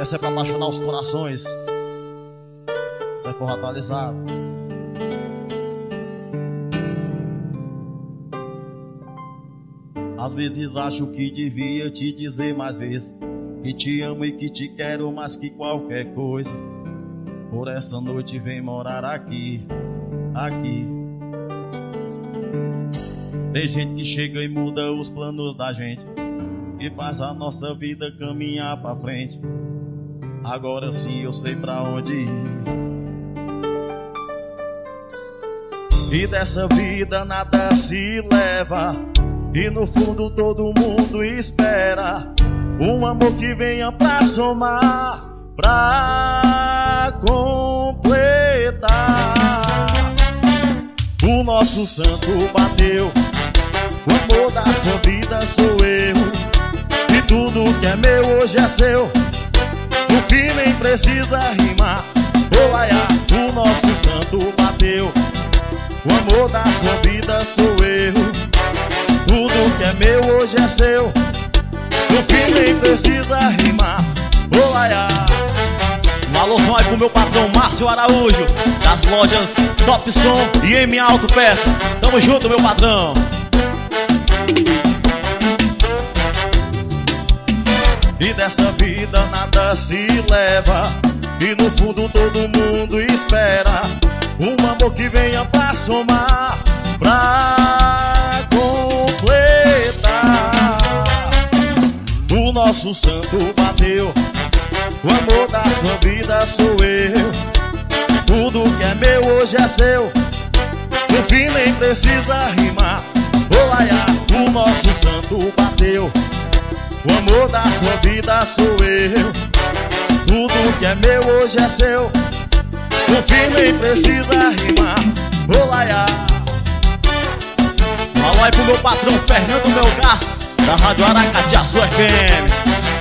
Essa é pra apaixonar os corações. Essa é forró atualizado. Às vezes acho que devia te dizer mais vezes que te amo e que te quero mais que qualquer coisa. Por essa noite vem morar aqui, aqui. Tem gente que chega e muda os planos da gente e faz a nossa vida caminhar pra frente. Agora sim eu sei pra onde ir. E dessa vida nada se leva, e no fundo todo mundo espera um amor que venha pra somar, pra completar. O nosso santo bateu, o amor da sua vida sou eu, e tudo que é meu hoje é seu. No fim nem precisa rimar, oh ai ai. O nosso santo bateu, o amor da sua vida sou eu, tudo que é meu hoje é seu. No fim nem precisa rimar, oh ai ai. Um alôzão aí pro meu patrão Márcio Araújo, das lojas Top Som e M Autopeça. Tamo junto, meu patrão. E dessa vida nada se leva, e no fundo todo mundo espera um amor que venha pra somar, pra completar. O nosso santo bateu, o amor da sua vida sou eu, tudo que é meu hoje é seu. No fim nem precisa rimar, oh ai ai. O nosso santo bateu, o amor da sua vida sou eu, tudo que é meu hoje é seu. No fim nem precisa rimar, oh ai ai. Alô aí pro meu patrão Fernando Melgaço, da Rádio Aracatiaçu FM.